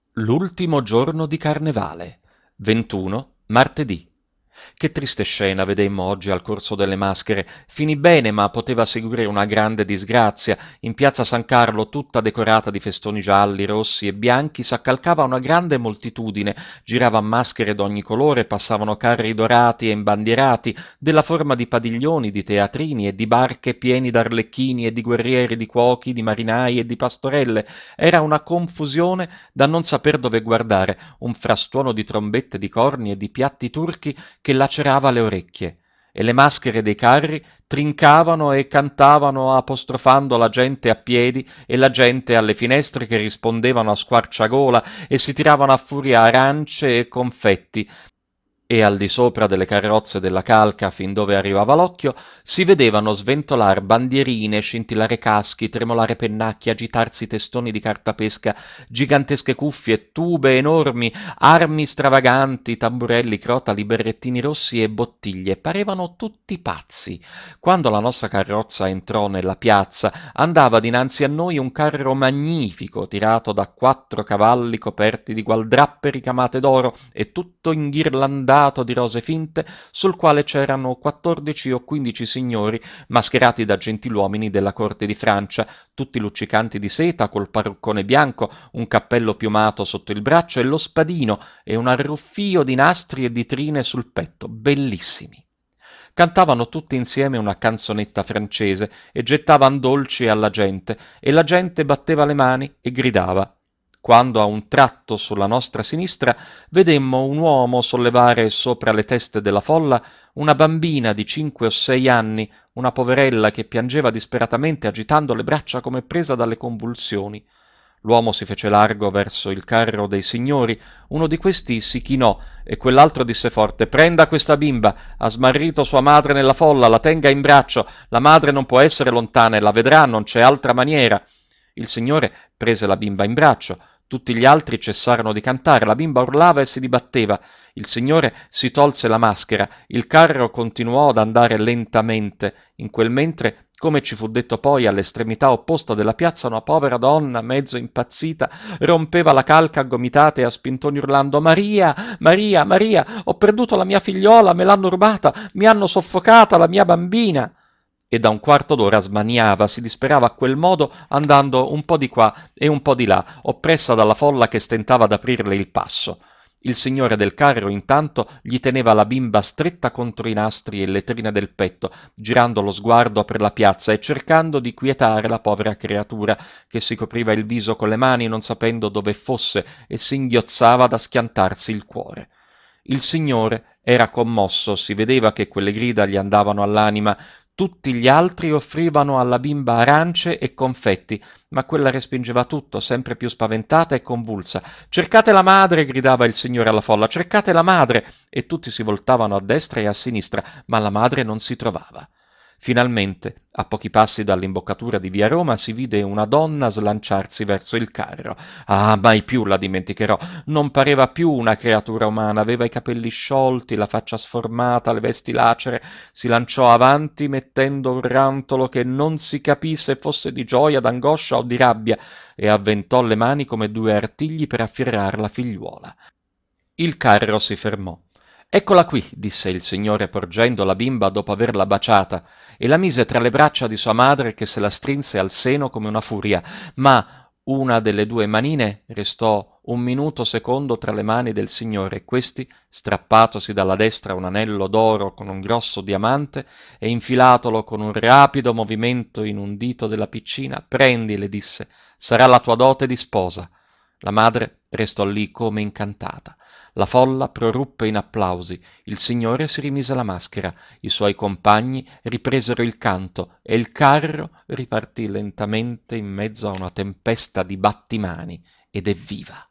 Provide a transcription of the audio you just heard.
L'ultimo giorno di Carnevale, 21, martedì. Che triste scena vedemmo oggi al Corso delle Maschere. Finì bene, ma poteva seguire una grande disgrazia. In piazza San Carlo, tutta decorata di festoni gialli, rossi e bianchi, s'accalcava una grande moltitudine. Giravan maschere d'ogni colore, passavano carri dorati e imbandierati, della forma di padiglioni, di teatrini e di barche pieni d'arlecchini e di guerrieri, di cuochi, di marinai e di pastorelle. Era una confusione da non saper dove guardare, un frastuono di trombette, di corni e di piatti turchi che lacerava le orecchie, e le maschere dei carri trincavano e cantavano apostrofando la gente a piedi e la gente alle finestre che rispondevano a squarciagola e si tiravano a furia arance e confetti, e al di sopra delle carrozze della calca, fin dove arrivava l'occhio, si vedevano sventolar bandierine, scintillare caschi, tremolare pennacchi, agitarsi testoni di cartapesca, gigantesche cuffie, tube enormi, armi stravaganti, tamburelli, crotali, berrettini rossi e bottiglie. Parevano tutti pazzi. Quando la nostra carrozza entrò nella piazza, andava dinanzi a noi un carro magnifico, tirato da 4 cavalli coperti di gualdrappe ricamate d'oro e tutto inghirlandato di rose finte, sul quale c'erano 14 o 15 signori mascherati da gentiluomini della corte di Francia, tutti luccicanti di seta, col parruccone bianco, un cappello piumato sotto il braccio e lo spadino e un arruffio di nastri e di trine sul petto, bellissimi. Cantavano tutti insieme una canzonetta francese e gettavan dolci alla gente, e la gente batteva le mani e gridava. Quando a un tratto sulla nostra sinistra vedemmo un uomo sollevare sopra le teste della folla una bambina di 5 o 6 anni, una poverella che piangeva disperatamente agitando le braccia come presa dalle convulsioni. L'uomo si fece largo verso il carro dei signori, uno di questi si chinò e quell'altro disse forte: «Prenda questa bimba, ha smarrito sua madre nella folla, la tenga in braccio, la madre non può essere lontana e la vedrà, non c'è altra maniera». Il signore prese la bimba in braccio, tutti gli altri cessarono di cantare, la bimba urlava e si dibatteva. Il signore si tolse la maschera, il carro continuò ad andare lentamente. In quel mentre, come ci fu detto poi, all'estremità opposta della piazza una povera donna, mezzo impazzita, rompeva la calca a gomitate e a spintoni urlando: «Maria, Maria, Maria, ho perduto la mia figliola, me l'hanno rubata, mi hanno soffocata la mia bambina!» E da un quarto d'ora smaniava, si disperava a quel modo, andando un po' di qua e un po' di là, oppressa dalla folla che stentava ad aprirle il passo. Il signore del carro, intanto, gli teneva la bimba stretta contro i nastri e le trine del petto, girando lo sguardo per la piazza e cercando di quietare la povera creatura, che si copriva il viso con le mani, non sapendo dove fosse, e singhiozzava da schiantarsi il cuore. Il signore era commosso, si vedeva che quelle grida gli andavano all'anima. Tutti gli altri offrivano alla bimba arance e confetti, ma quella respingeva tutto, sempre più spaventata e convulsa. «Cercate la madre!» gridava il signore alla folla. «Cercate la madre!» E tutti si voltavano a destra e a sinistra, ma la madre non si trovava. Finalmente, a pochi passi dall'imboccatura di via Roma, si vide una donna slanciarsi verso il carro. Ah, mai più la dimenticherò. Non pareva più una creatura umana, aveva i capelli sciolti, la faccia sformata, le vesti lacere. Si lanciò avanti mettendo un rantolo che non si capì se fosse di gioia, d'angoscia o di rabbia, e avventò le mani come 2 artigli per afferrar la figliuola. Il carro si fermò. «Eccola qui», disse il signore porgendo la bimba dopo averla baciata, e la mise tra le braccia di sua madre che se la strinse al seno come una furia, ma una delle 2 manine restò un minuto secondo tra le mani del signore e questi, strappatosi dalla destra un anello d'oro con un grosso diamante e infilatolo con un rapido movimento in un dito della piccina: «Prendi», le disse, «sarà la tua dote di sposa». La madre restò lì come incantata. La folla proruppe in applausi, il signore si rimise la maschera, i suoi compagni ripresero il canto e il carro ripartì lentamente in mezzo a una tempesta di battimani ed evviva.